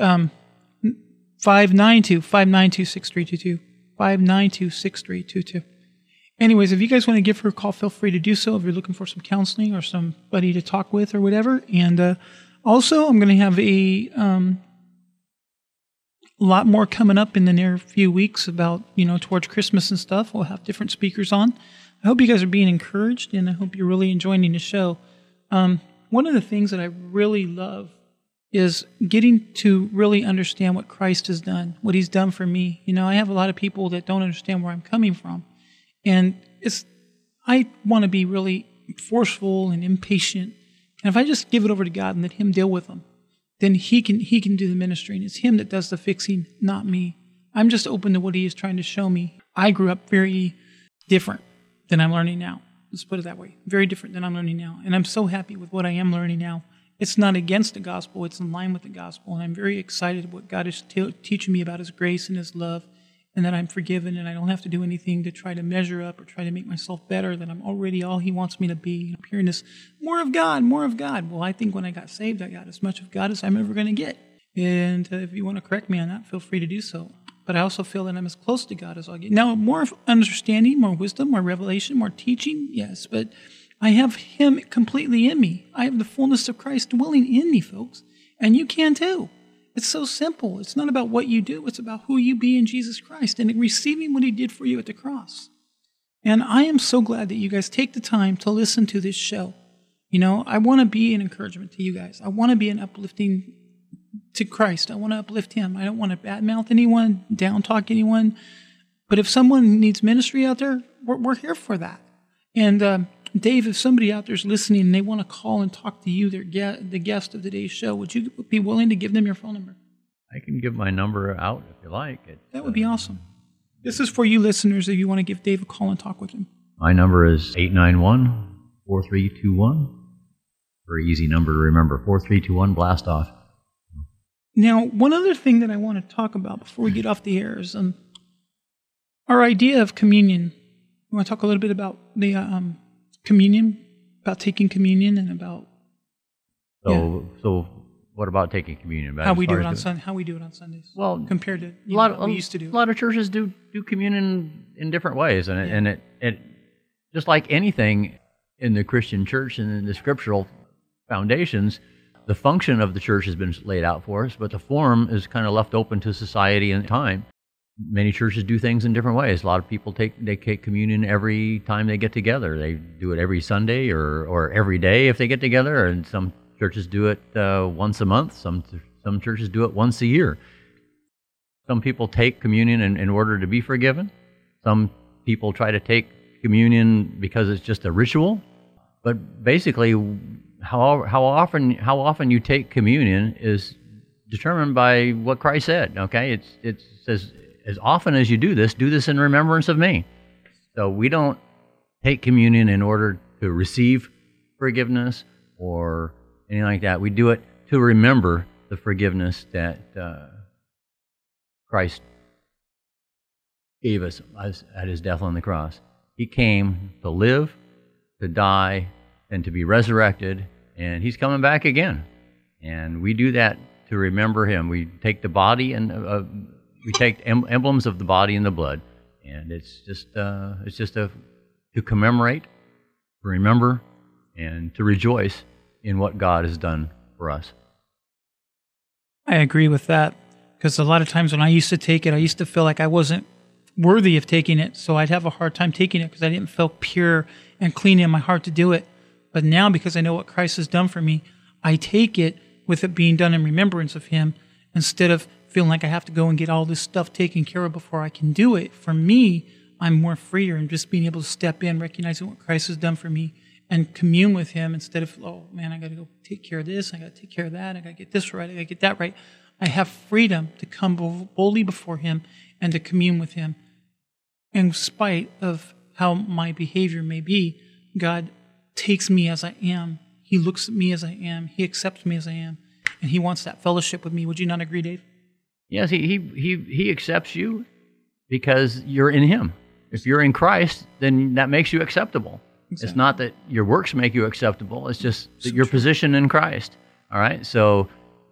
592-6322. 592-6322. Anyways, if you guys want to give her a call, feel free to do so if you're looking for some counseling or somebody to talk with or whatever. And also, I'm going to have a lot more coming up in the near few weeks about, towards Christmas and stuff. We'll have different speakers on. I hope you guys are being encouraged, and I hope you're really enjoying the show. One of the things that I really love is getting to really understand what Christ has done, what He's done for me. I have a lot of people that don't understand where I'm coming from. And I want to be really forceful and impatient. And if I just give it over to God and let Him deal with them, then He can do the ministry. And it's Him that does the fixing, not me. I'm just open to what He is trying to show me. I grew up very different than I'm learning now. Let's put it that way. Very different than I'm learning now. And I'm so happy with what I am learning now. It's not against the gospel. It's in line with the gospel. And I'm very excited what God is teaching me about His grace and His love, and that I'm forgiven and I don't have to do anything to try to measure up or try to make myself better, that I'm already all He wants me to be. I'm hearing this, more of God, more of God. Well, I think when I got saved, I got as much of God as I'm ever going to get. And if you want to correct me on that, feel free to do so. But I also feel that I'm as close to God as I'll get. Now, more understanding, more wisdom, more revelation, more teaching, yes, but I have Him completely in me. I have the fullness of Christ dwelling in me, folks. And you can too. It's so simple. It's not about what you do. It's about who you be in Jesus Christ and receiving what he did for you at the cross. And I am so glad that you guys take the time to listen to this show. You know, I want to be an encouragement to you guys. I want to be an uplifting to Christ. I want to uplift him. I don't want to badmouth anyone, down-talk anyone. But if someone needs ministry out there, we're here for that. And Dave, if somebody out there is listening and they want to call and talk to you, the guest of today's show, would you be willing to give them your phone number? I can give my number out if you like. That would be awesome. This is for you listeners if you want to give Dave a call and talk with him. My number is 891-4321. Very easy number to remember, 4321 blast off. Now, one other thing that I want to talk about before we get off the air is our idea of communion. We want to talk a little bit about the communion, about taking communion, and about So what about taking communion? how we do it on Sundays. Well, compared to what we used to do. A lot of churches do communion in different ways, and it just like anything in the Christian church and in the scriptural foundations, the function of the church has been laid out for us, but the form is kind of left open to society and time. Many churches do things in different ways. A lot of people take communion every time they get together. They do it every Sunday or every day if they get together, and some churches do it once a month. Some churches do it once a year. Some people take communion in order to be forgiven. Some people try to take communion because it's just a ritual. But basically, how often you take communion is determined by what Christ said. Okay, it says, as often as you do this in remembrance of me. So we don't take communion in order to receive forgiveness or anything like that. We do it to remember the forgiveness that Christ gave us at his death on the cross. He came to live, to die, and to be resurrected, and he's coming back again. And we do that to remember him. We take the body and we take emblems of the body and the blood, and it's just to commemorate, to remember, and to rejoice in what God has done for us. I agree with that, because a lot of times when I used to take it, I used to feel like I wasn't worthy of taking it, so I'd have a hard time taking it because I didn't feel pure and clean in my heart to do it. But now, because I know what Christ has done for me, I take it with it being done in remembrance of him, instead of feeling like I have to go and get all this stuff taken care of before I can do it. For me, I'm more freer in just being able to step in, recognizing what Christ has done for me, and commune with him instead of, oh man, I got to go take care of this, I got to take care of that, I got to get this right, I got to get that right. I have freedom to come boldly before him and to commune with him. In spite of how my behavior may be, God takes me as I am. He looks at me as I am. He accepts me as I am. And he wants that fellowship with me. Would you not agree, Dave? Yes, he accepts you because you're in him. If you're in Christ, then that makes you acceptable. Exactly. It's not that your works make you acceptable. It's just that your position in Christ. All right? So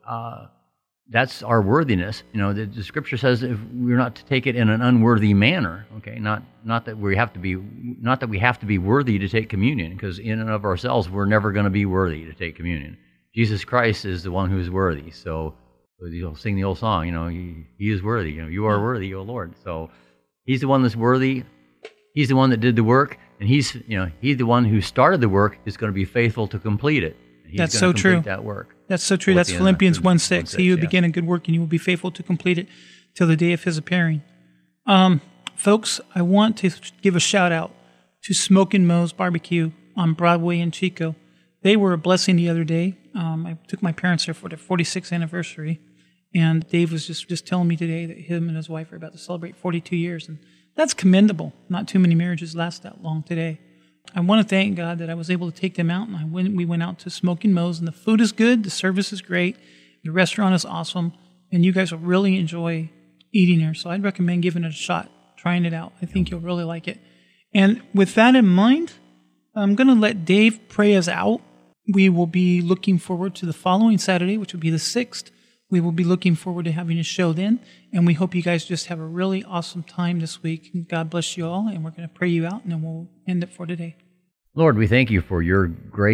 that's our worthiness. You know, the Scripture says if we're not to take it in an unworthy manner. Okay, not that we have to be worthy to take communion, because in and of ourselves we're never going to be worthy to take communion. Jesus Christ is the one who's worthy. So you'll sing the old song. You know, he is worthy. You know, you are worthy, O Lord. So he's the one that's worthy. He's the one that did the work, and he's the one who started the work. Is going to be faithful to complete it. That's so true. That work. That's so true. That's Philippians 1:6. He who began a good work, and you will be faithful to complete it till the day of his appearing. Folks, I want to give a shout out to Smokin' Moe's Barbecue on Broadway in Chico. They were a blessing the other day. I took my parents there for their 46th anniversary, and Dave was just telling me today that him and his wife are about to celebrate 42 years, and that's commendable. Not too many marriages last that long today. I want to thank God that I was able to take them out, and we went out to Smokin' Moe's, and the food is good, the service is great, the restaurant is awesome, and you guys will really enjoy eating there. So I'd recommend giving it a shot, trying it out. I think you'll really like it. And with that in mind, I'm going to let Dave pray us out. We will be looking forward to the following Saturday, which will be the 6th. We will be looking forward to having a show then, and we hope you guys just have a really awesome time this week. God bless you all, and we're going to pray you out, and then we'll end it for today. Lord, we thank you for your great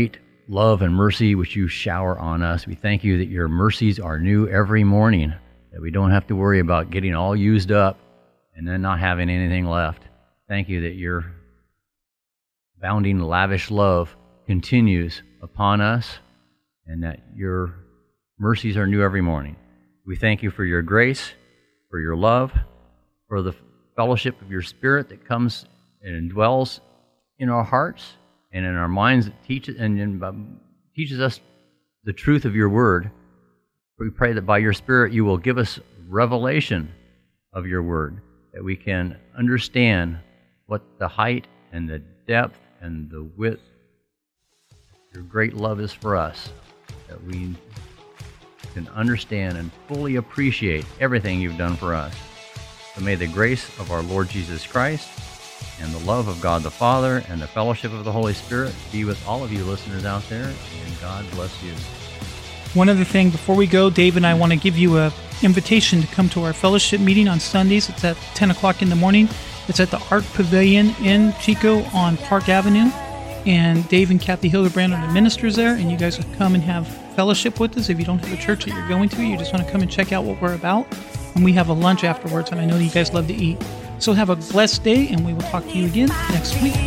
love and mercy which you shower on us. We thank you that your mercies are new every morning, that we don't have to worry about getting all used up and then not having anything left. Thank you that your abounding, lavish love continues upon us and that your mercies are new every morning. We thank you for your grace, for your love, for the fellowship of your Spirit that comes and dwells in our hearts and in our minds, that teaches us the truth of your word. We pray that by your Spirit you will give us revelation of your word, that we can understand what the height and the depth and the width your great love is for us, that we can understand and fully appreciate everything you've done for us. So may the grace of our Lord Jesus Christ and the love of God the Father and the fellowship of the Holy Spirit be with all of you listeners out there, and God bless you. One other thing before we go, Dave and I want to give you an invitation to come to our fellowship meeting on Sundays. It's at 10 o'clock in the morning. It's at the Art Pavilion in Chico on Park Avenue. And Dave and Kathy Hildebrand are the ministers there, and you guys will come and have fellowship with us. If you don't have a church that you're going to, you just want to come and check out what we're about. And we have a lunch afterwards, and I know that you guys love to eat. So have a blessed day, and we will talk to you again next week.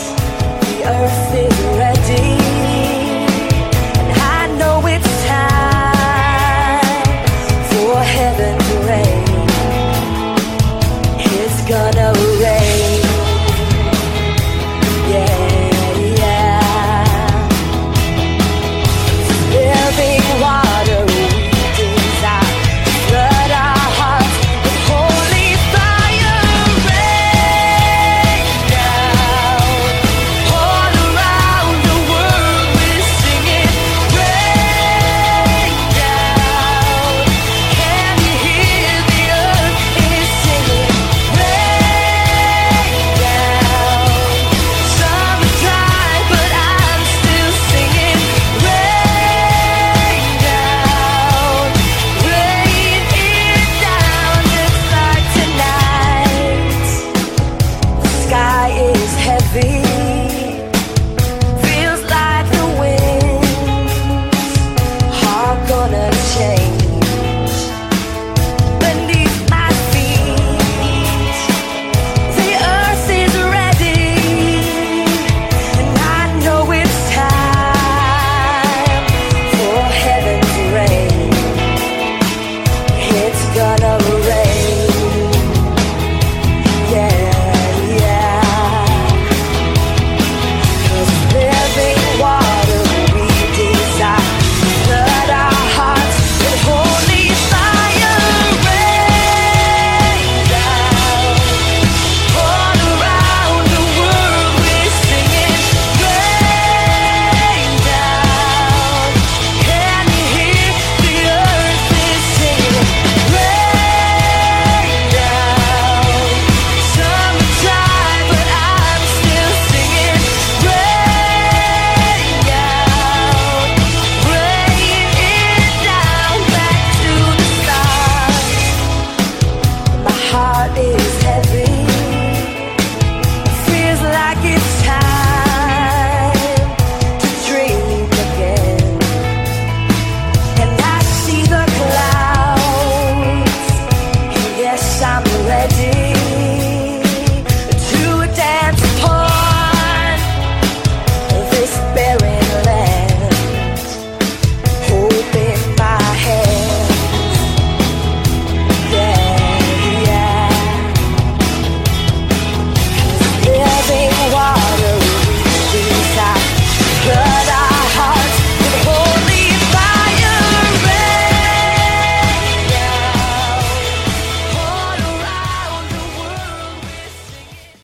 The earth is ready, and I know it's time.